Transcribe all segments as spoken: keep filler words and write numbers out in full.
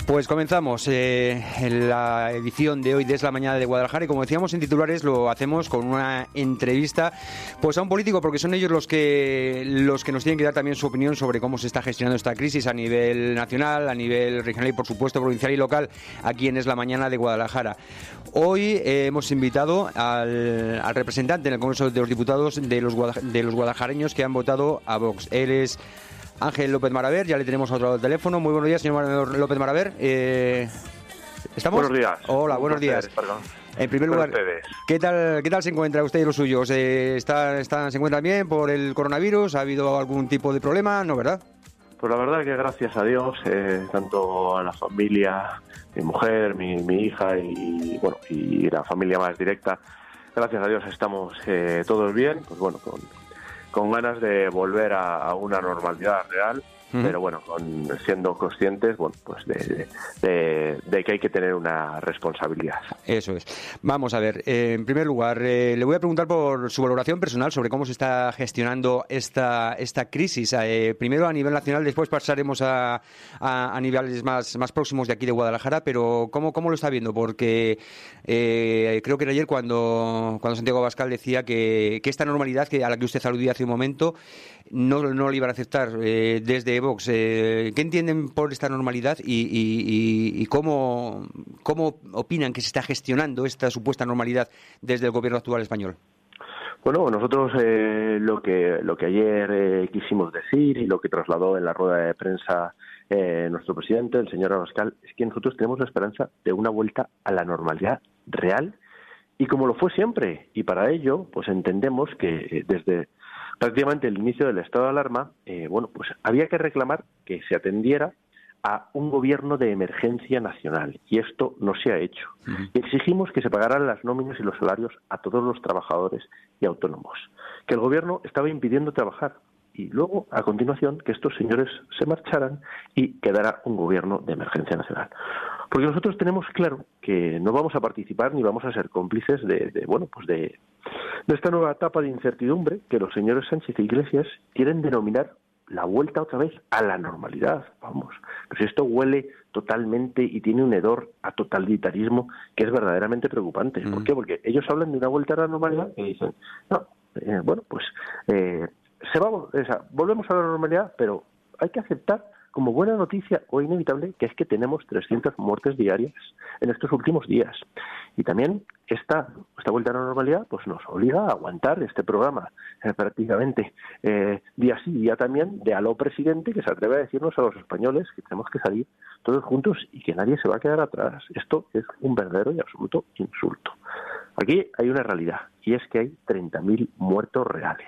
Pues comenzamos eh, en la edición de hoy de Es la Mañana de Guadalajara y como decíamos en titulares lo hacemos con una entrevista pues a un político porque son ellos los que los que nos tienen que dar también su opinión sobre cómo se está gestionando esta crisis a nivel nacional, a nivel regional y por supuesto provincial y local aquí en Es la Mañana de Guadalajara. Hoy eh, hemos invitado al, al representante en el Congreso de los Diputados de los, guada, de los guadalajaraños que han votado a Vox. Él es Ángel López Maraver, ya le tenemos a otro teléfono. Muy buenos días, señor López Maraver. Eh, ¿Estamos? Buenos días. Hola, buenos placer, días. Perdón. En primer lugar, ¿qué tal, qué tal se encuentra usted y los suyos? Eh, ¿está, está, ¿Se encuentran bien por el coronavirus? ¿Ha habido algún tipo de problema? ¿No, verdad? Pues la verdad que gracias a Dios, eh, tanto a la familia, mi mujer, mi, mi hija y bueno y la familia más directa, gracias a Dios estamos eh, todos bien, pues bueno, con, con ganas de volver a, a una normalidad real. Uh-huh. Pero bueno, con, siendo conscientes bueno, pues de, de, de, de que hay que tener una responsabilidad. Eso es. Vamos a ver, eh, en primer lugar, eh, le voy a preguntar por su valoración personal sobre cómo se está gestionando esta esta crisis. Eh, primero a nivel nacional, después pasaremos a, a, a niveles más, más próximos de aquí de Guadalajara, pero ¿cómo, cómo lo está viendo? Porque eh, creo que era ayer cuando, cuando Santiago Abascal decía que, que esta normalidad que a la que usted aludía hace un momento no, no lo iban a aceptar eh, desde Vox. Eh, ¿Qué entienden por esta normalidad y, y, y, y cómo, cómo opinan que se está gestionando esta supuesta normalidad desde el gobierno actual español? Bueno, nosotros eh, lo que lo que ayer eh, quisimos decir y lo que trasladó en la rueda de prensa eh, nuestro presidente, el señor Abascal, es que nosotros tenemos la esperanza de una vuelta a la normalidad real y como lo fue siempre. Y para ello, pues entendemos que eh, desde prácticamente el inicio del estado de alarma, eh, bueno, pues había que reclamar que se atendiera a un gobierno de emergencia nacional y esto no se ha hecho. Uh-huh. Exigimos que se pagaran las nóminas y los salarios a todos los trabajadores y autónomos, que el gobierno estaba impidiendo trabajar y luego, a continuación, que estos señores se marcharan y quedara un gobierno de emergencia nacional. Porque nosotros tenemos claro que no vamos a participar ni vamos a ser cómplices de, de bueno, pues de, de esta nueva etapa de incertidumbre que los señores Sánchez e Iglesias quieren denominar la vuelta otra vez a la normalidad. Vamos, pues esto huele totalmente y tiene un hedor a totalitarismo que es verdaderamente preocupante. Mm. ¿Por qué? Porque ellos hablan de una vuelta a la normalidad y dicen, no, eh, bueno, pues eh, se va, o sea, volvemos a la normalidad, pero hay que aceptar como buena noticia o inevitable que es que tenemos trescientas muertes diarias en estos últimos días. Y también esta, esta vuelta a la normalidad pues nos obliga a aguantar este programa eh, prácticamente eh, día sí, día también de aló presidente que se atreve a decirnos a los españoles que tenemos que salir todos juntos y que nadie se va a quedar atrás. Esto es un verdadero y absoluto insulto. Aquí hay una realidad y es que hay treinta mil muertos reales.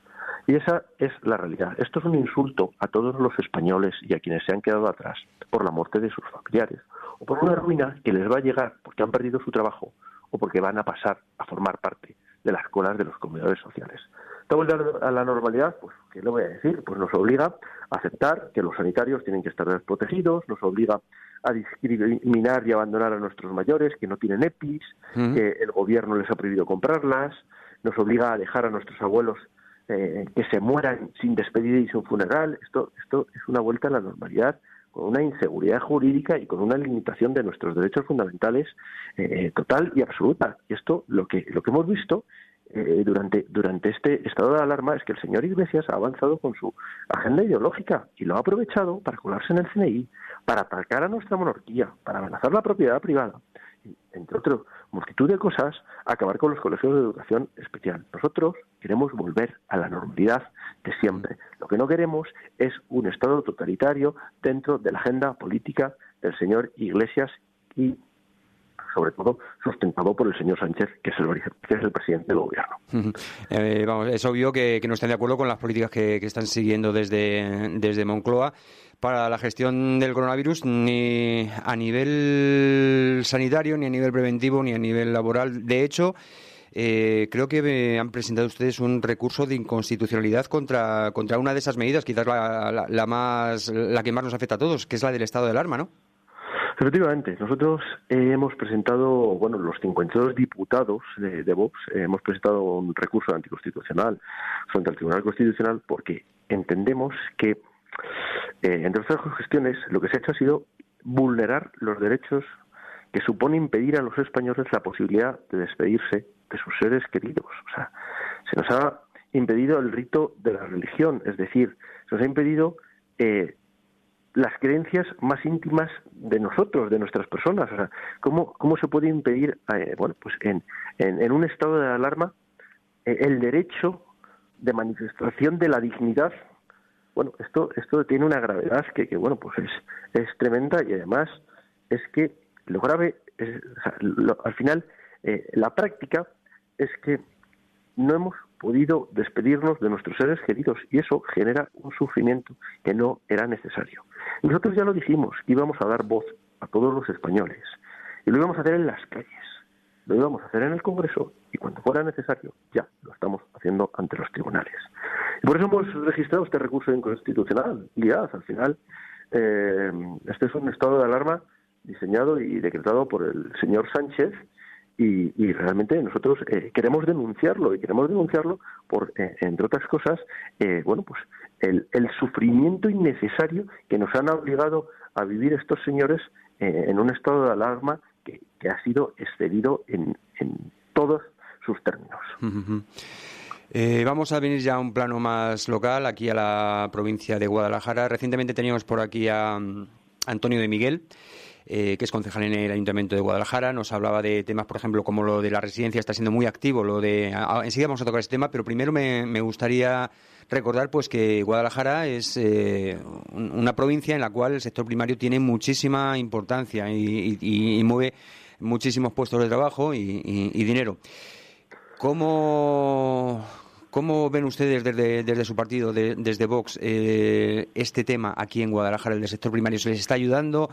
Y esa es la realidad. Esto es un insulto a todos los españoles y a quienes se han quedado atrás por la muerte de sus familiares o por una ruina que les va a llegar porque han perdido su trabajo o porque van a pasar a formar parte de las colas de los comedores sociales. Esta vuelta a la normalidad, pues, ¿qué le voy a decir? Pues nos obliga a aceptar que los sanitarios tienen que estar desprotegidos, nos obliga a discriminar y abandonar a nuestros mayores que no tienen EPIs, uh-huh. que el gobierno les ha prohibido comprarlas, nos obliga a dejar a nuestros abuelos Eh, que se mueran sin despedida y sin funeral. Esto, esto es una vuelta a la normalidad con una inseguridad jurídica y con una limitación de nuestros derechos fundamentales eh, total y absoluta. Y esto, lo que lo que hemos visto eh, durante durante este estado de alarma es que el señor Iglesias ha avanzado con su agenda ideológica y lo ha aprovechado para colarse en el C N I, para atacar a nuestra monarquía, para amenazar la propiedad privada, entre otras multitud de cosas, acabar con los colegios de educación especial. Nosotros queremos volver a la normalidad de siempre. Lo que no queremos es un Estado totalitario dentro de la agenda política del señor Iglesias y, sobre todo, sustentado por el señor Sánchez, que es el, que es el presidente del gobierno. Uh-huh. Eh, vamos, es obvio que, que no están de acuerdo con las políticas que, que están siguiendo desde, desde Moncloa para la gestión del coronavirus, ni a nivel sanitario, ni a nivel preventivo, ni a nivel laboral. De hecho, eh, creo que han presentado ustedes un recurso de inconstitucionalidad contra contra una de esas medidas, quizás la, la, la más la que más nos afecta a todos, que es la del estado de alarma, ¿no? Efectivamente, nosotros eh, hemos presentado, bueno, los cincuenta y dos diputados de, de Vox, eh, hemos presentado un recurso anticonstitucional frente al Tribunal Constitucional porque entendemos que, eh, entre otras cuestiones, lo que se ha hecho ha sido vulnerar los derechos que supone impedir a los españoles la posibilidad de despedirse de sus seres queridos. O sea, se nos ha impedido el rito de la religión, es decir, se nos ha impedido eh, las creencias más íntimas de nosotros, de nuestras personas. O sea, ¿cómo, cómo se puede impedir, eh, bueno, pues en, en, en un estado de alarma, eh, el derecho de manifestación de la dignidad? Bueno, esto esto tiene una gravedad que, que bueno, pues es, es tremenda, y además es que lo grave es, o sea, lo, al final, eh, la práctica es que no hemos podido despedirnos de nuestros seres queridos, y eso genera un sufrimiento que no era necesario. Nosotros ya lo dijimos, que íbamos a dar voz a todos los españoles, y lo íbamos a hacer en las calles, lo íbamos a hacer en el Congreso, y cuando fuera necesario ya lo estamos haciendo ante los tribunales. Y por eso hemos registrado este recurso de inconstitucionalidad. Al final, eh, este es un estado de alarma diseñado y decretado por el señor Sánchez, y, y realmente nosotros eh, queremos denunciarlo, y queremos denunciarlo por, eh, entre otras cosas, eh, bueno, pues el, el sufrimiento innecesario que nos han obligado a vivir estos señores eh, en un estado de alarma que, que ha sido excedido en, en todos sus términos. Uh-huh. Eh, vamos a venir ya a un plano más local, aquí a la provincia de Guadalajara. Recientemente teníamos por aquí a um, Antonio de Miguel, eh, que es concejal en el Ayuntamiento de Guadalajara. Nos hablaba de temas, por ejemplo, como lo de la residencia, está siendo muy activo. Lo de a, enseguida vamos a tocar ese tema, pero primero me, me gustaría recordar pues que Guadalajara es eh, una provincia en la cual el sector primario tiene muchísima importancia y, y, y mueve muchísimos puestos de trabajo y, y, y dinero. ¿Cómo, ¿Cómo ven ustedes desde, desde su partido, de, desde Vox, eh, este tema aquí en Guadalajara, el del sector primario? ¿Se les está ayudando?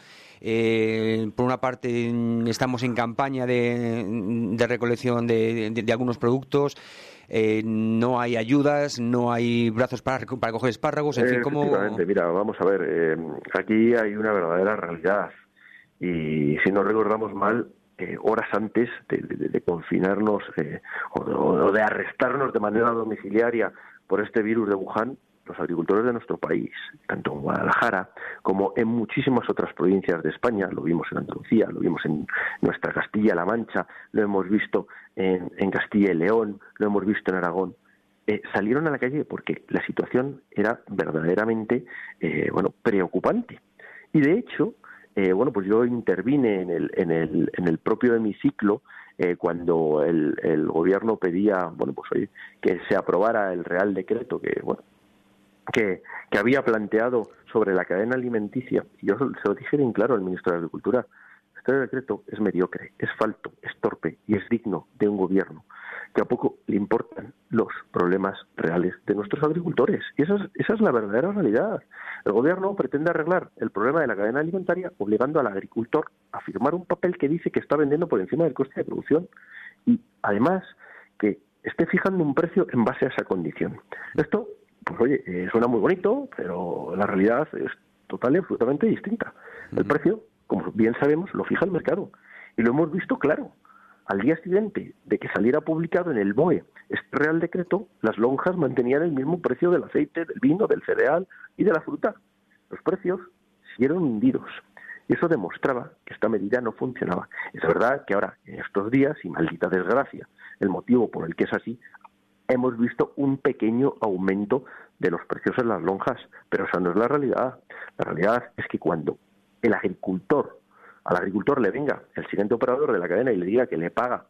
Eh, por una parte, estamos en campaña de, de recolección de, de, de algunos productos. Eh, no hay ayudas, no hay brazos para, para coger espárragos, en fin, ¿cómo...? Efectivamente, mira, vamos a ver, eh, aquí hay una verdadera realidad, y si no recordamos mal, Eh, horas antes de, de, de confinarnos eh, o, o de arrestarnos de manera domiciliaria por este virus de Wuhan, los agricultores de nuestro país, tanto en Guadalajara como en muchísimas otras provincias de España, lo vimos en Andalucía, lo vimos en nuestra Castilla-La Mancha, lo hemos visto en, en Castilla y León, lo hemos visto en Aragón, eh, salieron a la calle porque la situación era verdaderamente eh, bueno, preocupante. Y de hecho, Eh, bueno, pues yo intervine en el, en el, en el propio hemiciclo eh, cuando el, el gobierno pedía, bueno, pues oye, que se aprobara el Real Decreto que, bueno, que, que había planteado sobre la cadena alimenticia. Y yo se lo dije bien claro al ministro de Agricultura: este decreto es mediocre, es falto, es torpe y es digno de un gobierno que a poco le importan los problemas reales de nuestros agricultores. Y esa es, esa es la verdadera realidad. El gobierno pretende arreglar el problema de la cadena alimentaria obligando al agricultor a firmar un papel que dice que está vendiendo por encima del coste de producción, y además que esté fijando un precio en base a esa condición. Esto, pues oye, eh, suena muy bonito, pero la realidad es total y absolutamente distinta. El precio, como bien sabemos, lo fija el mercado, y lo hemos visto claro. Al día siguiente de que saliera publicado en el B O E este Real Decreto, las lonjas mantenían el mismo precio del aceite, del vino, del cereal y de la fruta. Los precios siguieron hundidos, y eso demostraba que esta medida no funcionaba. Es verdad que ahora, en estos días, y maldita desgracia, el motivo por el que es así, hemos visto un pequeño aumento de los precios en las lonjas, pero esa no es la realidad. La realidad es que cuando el agricultor al agricultor le venga el siguiente operador de la cadena y le diga que le paga,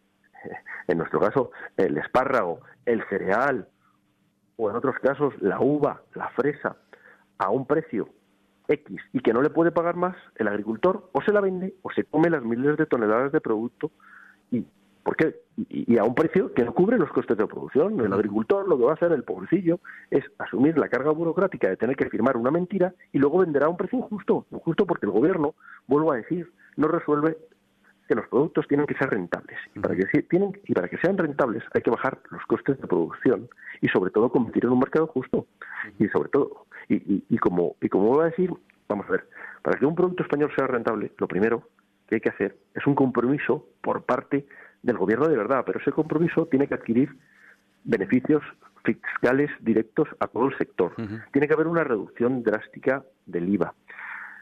en nuestro caso, el espárrago, el cereal, o en otros casos la uva, la fresa, a un precio X y que no le puede pagar más, el agricultor o se la vende o se come las miles de toneladas de producto, y ¿por qué? Y, y a un precio que no cubre los costes de producción. El agricultor lo que va a hacer, el pobrecillo, es asumir la carga burocrática de tener que firmar una mentira y luego venderá a un precio injusto, injusto porque el gobierno, vuelvo a decir, no resuelve que los productos tienen que ser rentables. Y para que, tienen, y para que sean rentables hay que bajar los costes de producción y sobre todo competir en un mercado justo. Y sobre todo, y, y, y como y como voy a decir, vamos a ver, para que un producto español sea rentable, lo primero que hay que hacer es un compromiso por parte del gobierno de verdad, pero ese compromiso tiene que adquirir beneficios fiscales directos a todo el sector. Uh-huh. Tiene que haber una reducción drástica del I V A.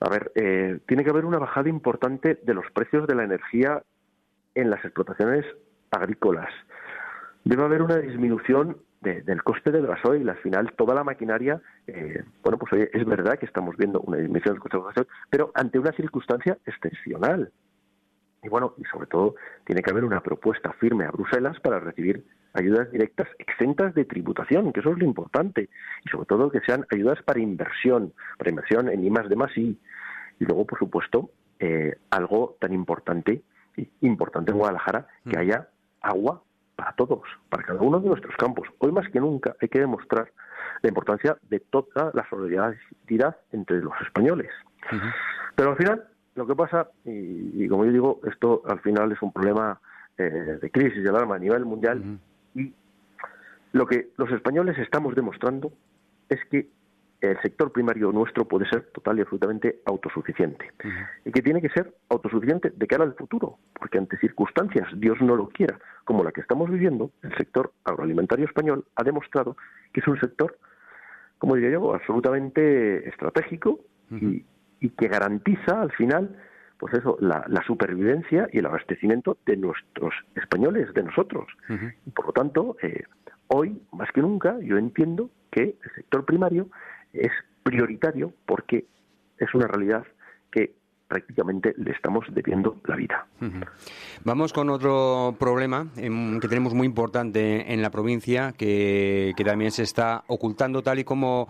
A ver, eh, tiene que haber una bajada importante de los precios de la energía en las explotaciones agrícolas. Debe haber una disminución de, del coste del gasoil. Al final, toda la maquinaria, eh, bueno, pues oye, es verdad que estamos viendo una disminución del coste del gasoil, pero ante una circunstancia excepcional. Y bueno, y sobre todo, tiene que haber una propuesta firme a Bruselas para recibir ayudas directas exentas de tributación, que eso es lo importante. Y sobre todo, que sean ayudas para inversión, para inversión en I más D más I. Y luego, por supuesto, eh, algo tan importante, importante en Guadalajara, que haya agua para todos, para cada uno de nuestros campos. Hoy más que nunca hay que demostrar la importancia de toda la solidaridad entre los españoles. Uh-huh. Pero al final, lo que pasa, y, y como yo digo, esto al final es un problema eh, de crisis de alarma a nivel mundial, uh-huh. y lo que los españoles estamos demostrando es que el sector primario nuestro puede ser total y absolutamente autosuficiente. Uh-huh. Y que tiene que ser autosuficiente de cara al futuro, porque ante circunstancias, Dios no lo quiera, como la que estamos viviendo, el sector agroalimentario español ha demostrado que es un sector, como diría yo, absolutamente estratégico, uh-huh. y, y que garantiza al final, pues eso, la, la supervivencia y el abastecimiento de nuestros españoles, de nosotros. Uh-huh. Y por lo tanto, eh, hoy, más que nunca, yo entiendo que el sector primario es prioritario porque es una realidad que prácticamente le estamos debiendo la vida. Uh-huh. Vamos con otro problema eh, que tenemos muy importante en la provincia, que, que también se está ocultando, tal y como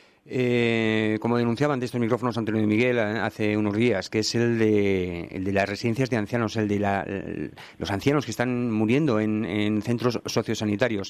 eh, como denunciaban de estos micrófonos Antonio y Miguel hace unos días, que es el de, el de las residencias de ancianos, el de la, el, los ancianos que están muriendo en, en centros sociosanitarios.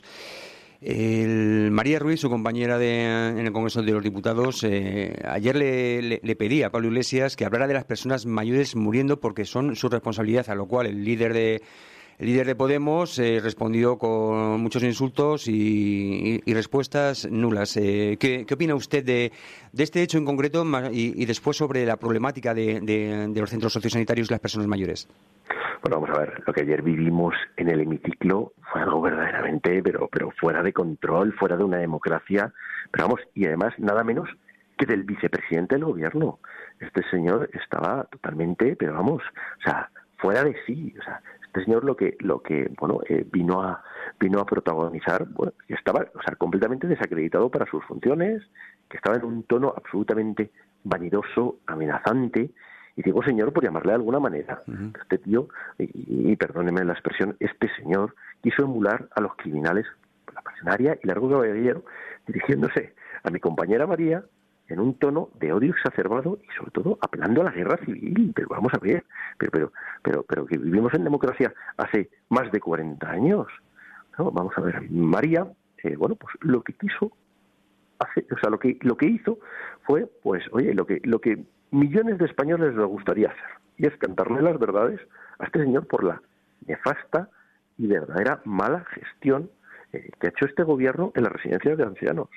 El María Ruiz, su compañera de, en el Congreso de los Diputados, eh, ayer le, le, le pedía a Pablo Iglesias que hablara de las personas mayores muriendo porque son su responsabilidad, a lo cual el líder de el líder de Podemos eh, respondió con muchos insultos y, y, y respuestas nulas. Eh, ¿qué, ¿Qué opina usted de, de este hecho en concreto y, y después sobre la problemática de, de, de los centros sociosanitarios y las personas mayores? Bueno, vamos a ver, lo que ayer vivimos en el hemiciclo fue algo verdaderamente, pero, pero fuera de control, fuera de una democracia, pero vamos, y además nada menos que del vicepresidente del gobierno. Este señor estaba totalmente, pero vamos, o sea, fuera de sí, o sea, este señor lo que, lo que, bueno, eh, vino a, vino a protagonizar, bueno, que estaba, o sea, completamente desacreditado para sus funciones, que estaba en un tono absolutamente vanidoso, amenazante. Y digo señor por llamarle de alguna manera. Uh-huh. Este tío, y, y perdóneme la expresión, este señor quiso emular a los criminales por la pasionaria y largo caballero, dirigiéndose a mi compañera María en un tono de odio exacerbado y sobre todo apelando a la guerra civil. Pero vamos a ver, pero pero pero pero que vivimos en democracia hace más de cuarenta años. ¿No? Vamos a ver, María, eh, bueno, pues lo que quiso hace, o sea, lo que lo que hizo fue, pues, oye, lo que lo que millones de españoles les gustaría hacer, y es cantarle las verdades a este señor por la nefasta y verdadera mala gestión eh, que ha hecho este gobierno en las residencias de ancianos.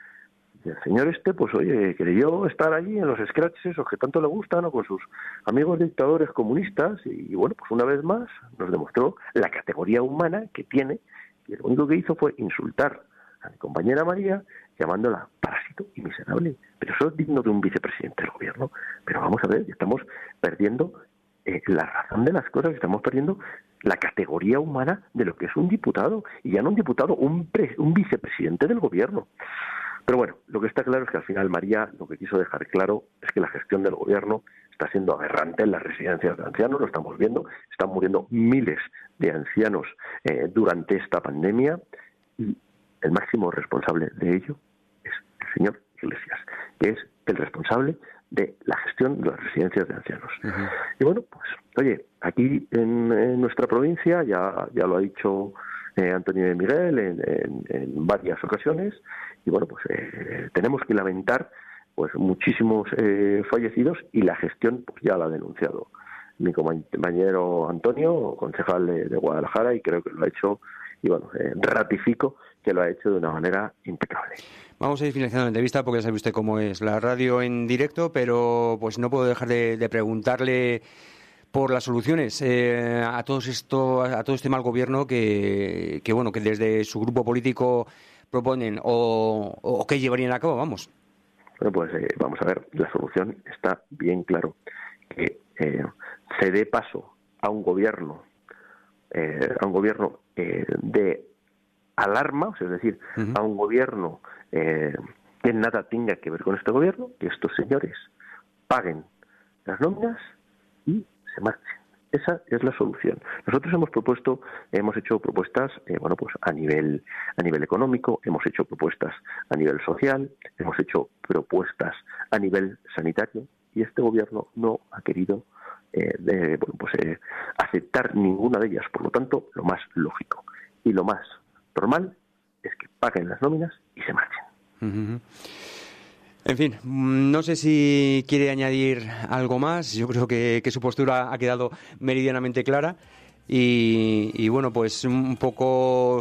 Y el señor este, pues oye, creyó estar allí en los scratches, esos que tanto le gustan, ¿no?, con sus amigos dictadores comunistas, y, y bueno, pues una vez más nos demostró la categoría humana que tiene, y lo único que hizo fue insultar a mi compañera María, llamándola parásito y miserable. Pero eso es digno de un vicepresidente del gobierno. Pero vamos a ver, estamos perdiendo eh, la razón de las cosas, estamos perdiendo la categoría humana de lo que es un diputado, y ya no un diputado, un, pre, un vicepresidente del gobierno. Pero bueno, lo que está claro es que al final María lo que quiso dejar claro es que la gestión del gobierno está siendo aberrante en las residencias de ancianos, lo estamos viendo, están muriendo miles de ancianos eh, durante esta pandemia, y el máximo responsable de ello es el señor Iglesias, que es el responsable de la gestión de las residencias de ancianos. Uh-huh. Y bueno, pues, oye, aquí en, en nuestra provincia, ya, ya lo ha dicho eh, Antonio de Miguel en, en, en varias ocasiones, y bueno, pues eh, tenemos que lamentar pues muchísimos eh, fallecidos, y la gestión pues ya la ha denunciado mi compañero Antonio, concejal de, de Guadalajara, y creo que lo ha hecho, y bueno, eh, ratifico que lo ha hecho de una manera impecable. Vamos a ir finalizando la entrevista porque ya sabe usted cómo es la radio en directo, pero pues no puedo dejar de, de preguntarle por las soluciones eh, a todo esto, a todo este mal gobierno que, que bueno, que desde su grupo político proponen o, o que llevarían a cabo, vamos. Bueno, pues eh, vamos a ver, la solución está bien claro, que eh, se dé paso a un gobierno, eh, a un gobierno eh, de alarma, o sea, es decir, uh-huh. a un gobierno eh, que nada tenga que ver con este gobierno, que estos señores paguen las nóminas y se marchen. Esa es la solución. Nosotros hemos propuesto, hemos hecho propuestas, eh, bueno, pues a nivel a nivel económico, hemos hecho propuestas a nivel social, hemos hecho propuestas a nivel sanitario, y este gobierno no ha querido eh, de, bueno, pues eh, aceptar ninguna de ellas. Por lo tanto, lo más lógico y lo más normal es que paguen las nóminas y se marchen. Uh-huh. En fin, no sé si quiere añadir algo más. Yo creo que, que su postura ha quedado meridianamente clara. Y, y bueno, pues un poco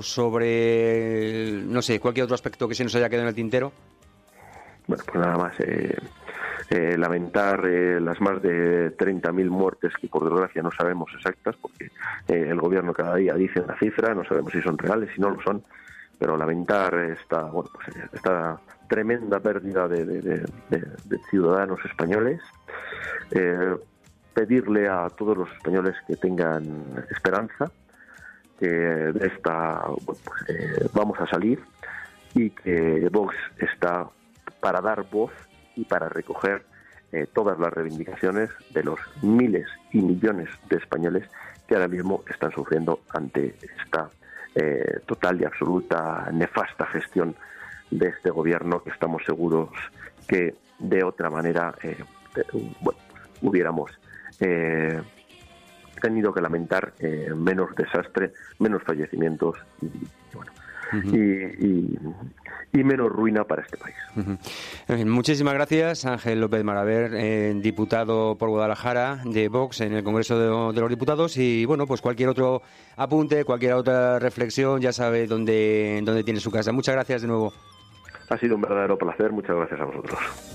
sobre, no sé, cualquier otro aspecto que se nos haya quedado en el tintero. Bueno, pues nada más. Eh, eh, lamentar eh, las más de treinta mil muertes que por desgracia no sabemos exactas, porque eh, el gobierno cada día dice una cifra, no sabemos si son reales, si no lo son. Pero lamentar esta, bueno, pues esta tremenda pérdida de, de, de, de, de ciudadanos españoles, eh, pedirle a todos los españoles que tengan esperanza, que de esta bueno, pues, eh, vamos a salir, y que Vox está para dar voz y para recoger eh, todas las reivindicaciones de los miles y millones de españoles que ahora mismo están sufriendo ante esta Eh, total y absoluta nefasta gestión de este gobierno, que estamos seguros que de otra manera eh, de, bueno, hubiéramos eh, tenido que lamentar eh, menos desastre, menos fallecimientos y, bueno, uh-huh. y, y, y menos ruina para este país. Uh-huh. En fin, muchísimas gracias, Ángel López Malaver, eh, diputado por Guadalajara de Vox en el Congreso de, de los Diputados. Y bueno, pues cualquier otro apunte, cualquier otra reflexión, ya sabe dónde, dónde tiene su casa. Muchas gracias de nuevo. Ha sido un verdadero placer, muchas gracias a vosotros.